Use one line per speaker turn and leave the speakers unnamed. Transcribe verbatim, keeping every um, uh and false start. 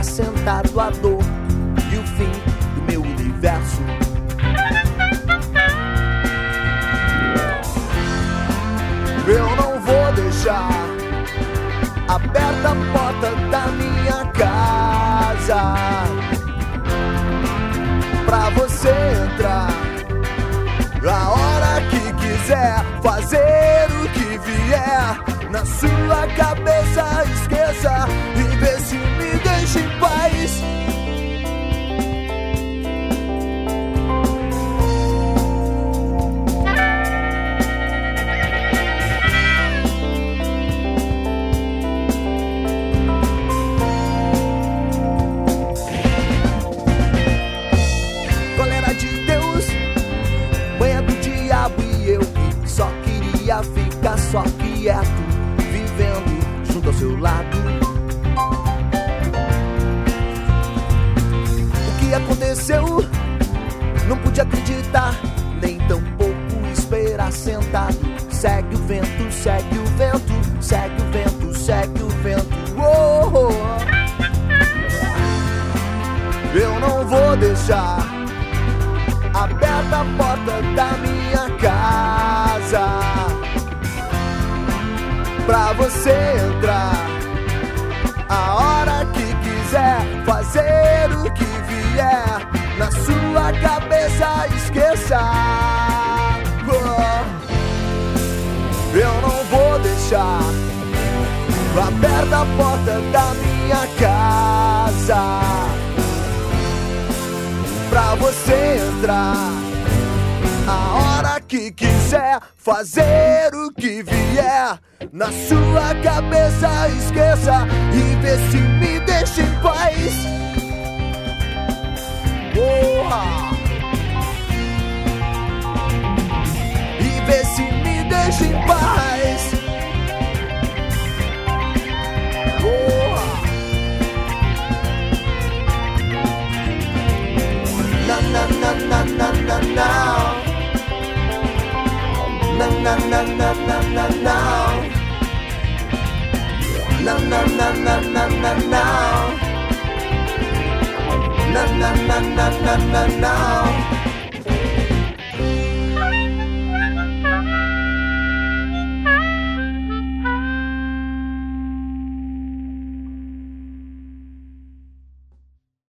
sentado a dor e o fim do meu universo. Eu não vou deixar aberta a porta da minha casa pra você entrar a hora que quiser, fazer o que vier. Na sua cabeça esqueça e vê se me deixa em paz. Galera de Deus, manhã do diabo e eu que só queria ficar só quieto, vivendo junto ao seu lado. O que aconteceu? Não pude acreditar, nem tampouco esperar sentado. Segue o vento, segue o vento, segue o vento, segue o vento. Oh, oh, oh. Eu não vou deixar aberta a porta da minha casa pra você entrar a hora que quiser, fazer o que vier. Na sua cabeça esqueça. Oh. Eu não vou deixar aberta a porta da minha casa pra você entrar a hora que quiser, fazer o que vier. Na sua cabeça esqueça e vê se me deixa em paz. Porra! E vê se me deixa em paz. Porra! Na na na na na na na. Na na na na na na na. Na na na na na na na. Na na na na na na na.